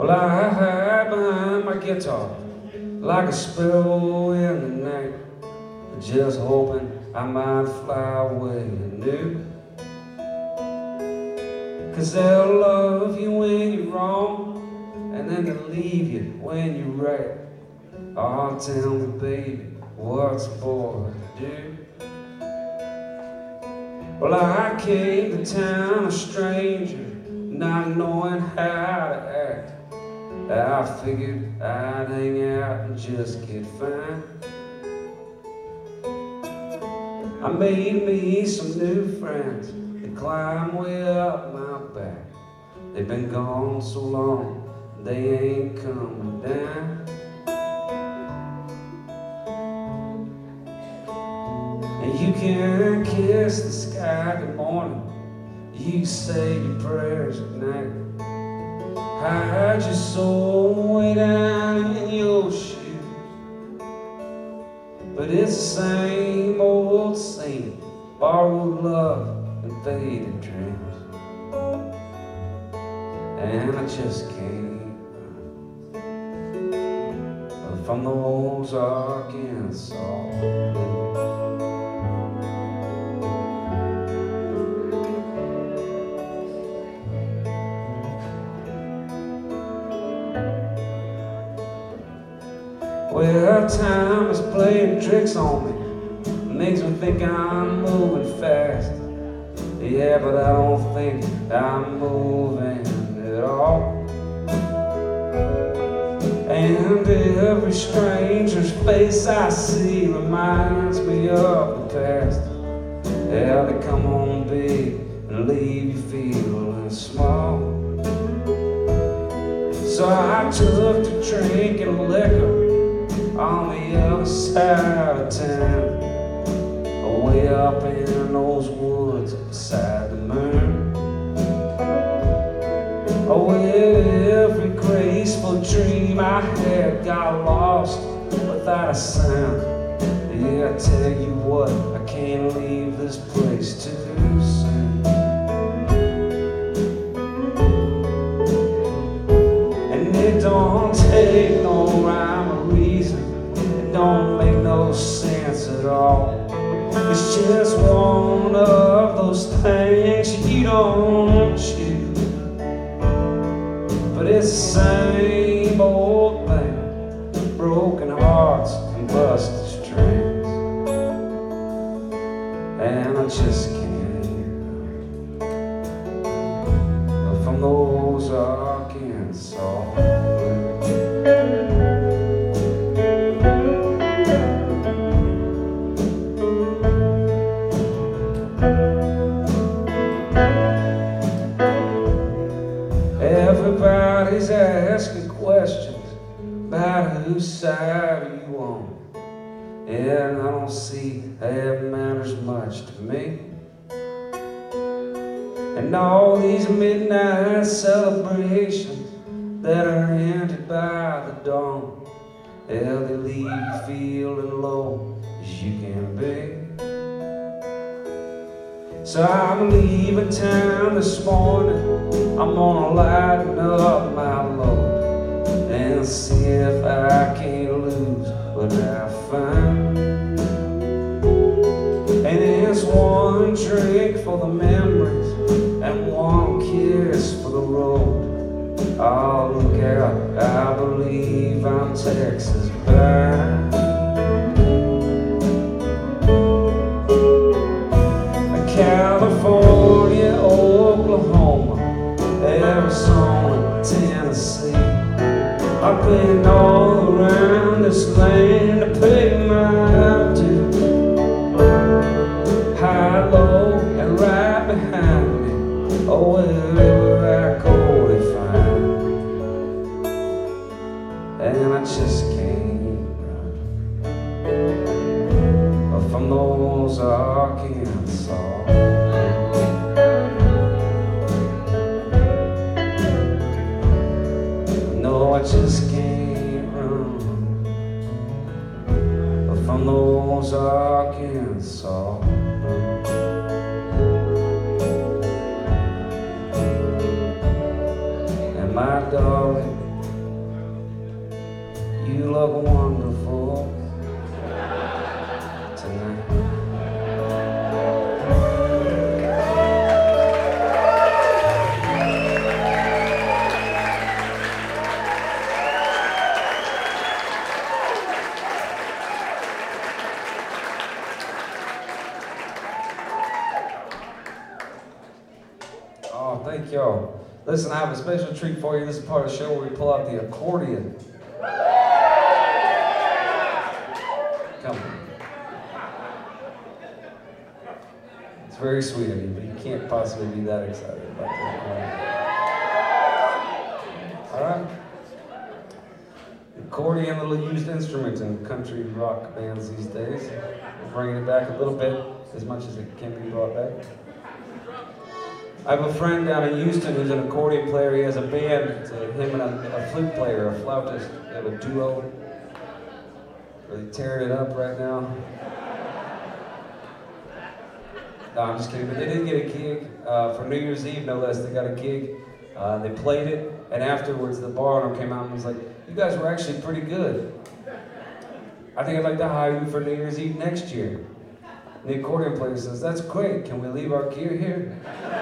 Well, I hide behind my guitar like a sparrow in the night, just hoping I might fly away anew. 'Cause they'll love you when you're wrong, and then they'll leave you when you're right. Oh, tell me, baby, what's a boy to do? Well, I came to town a stranger, not knowing how to act. I figured I'd hang out and just get fine. I made me some new friends that climb way up my back. They've been gone so long, they ain't coming down. And you can kiss the sky good morning, you say your prayers at night. Hide your soul way down in your shoes, but it's the same old scene, borrowed love and faded dreams. And I just can't run from those Arkansas blues. Well, time is playing tricks on me, makes me think I'm moving fast. Yeah, but I don't think I'm moving at all. And every stranger's face I see reminds me of the past. Yeah, they come on big and leave you feeling small. So I took to drinking liquor on the other side of town, way up in those woods beside the moon. Oh, every graceful dream I had got lost without a sound. Yeah, I tell you what, I can't leave this place too soon. And it don't take no rhyme or reason, it don't make no sense at all. It's just one of those things you don't choose, but it's the same old thing, broken hearts and busted strings. And I just can't run from those Arkansas blues. Everybody's asking questions about whose side are you on. Yeah, and I don't see that it matters much to me. And all these midnight celebrations that are ended by the dawn, yeah, they leave you feeling low as you can be. So I'm leaving town this morning, I'm gonna lighten up my load and see if I can't lose what I find. And it's one drink for the memories and one kiss for the road. Oh, look out, I believe I'm Texas bound. California, Oklahoma, Arizona, Tennessee. I've been all around this land to pay my dues. High, low, and right behind me, oh, wherever I go they find me. And I just can't run from those Arkansas. No, I just can't run from those Arkansas. And my darling, You look wonderful tonight. Oh, thank y'all. Listen, I have a special treat for you. This is part of the show where we pull out the accordion. Come on. It's very sweet of you, but you can't possibly be that excited about that. All right? The accordion, a little used instrument in country rock bands these days. We're bringing it back a little bit, as much as it can be brought back. I have a friend down in Houston who's an accordion player. He has a band. It's him and a flute player, a flautist. They have a duo. Really tearing it up right now. No, I'm just kidding. But they did get a gig for New Year's Eve, no less. They got a gig. They played it, and afterwards the bar owner came out and was like, "You guys were actually pretty good. I think I'd like to hire you for New Year's Eve next year." And the accordion player says, "That's great. Can we leave our gear here?"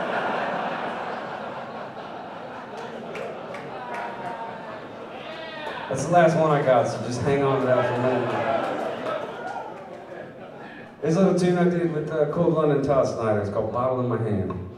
That's the last one I got, so just hang on to that for a minute. There's a little tune I did with Cold London Todd Snyder. It's called Bottle in My Hand.